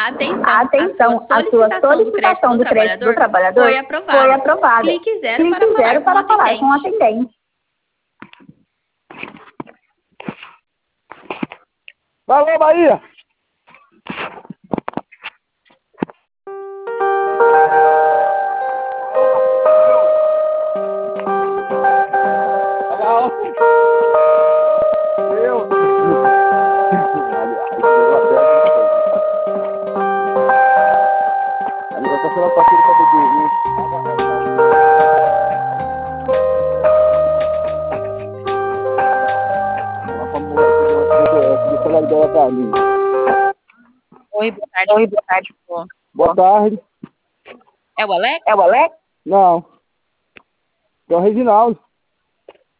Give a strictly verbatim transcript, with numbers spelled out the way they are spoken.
Atenção, Atenção, a sua a sua solicitação do crédito solicitação do do crédito do trabalhador trabalhador foi foi aprovada. aprovada. Clique zero para Clique falar zero com o para falar com o atendente. atendente. Alô, Bahia! Eu. Agora tá sendo parceiro pra beber, viu? Oi, boa tarde. Oi, boa tarde. Boa tarde. É o Alex? É o Alex? Não. É o Reginaldo.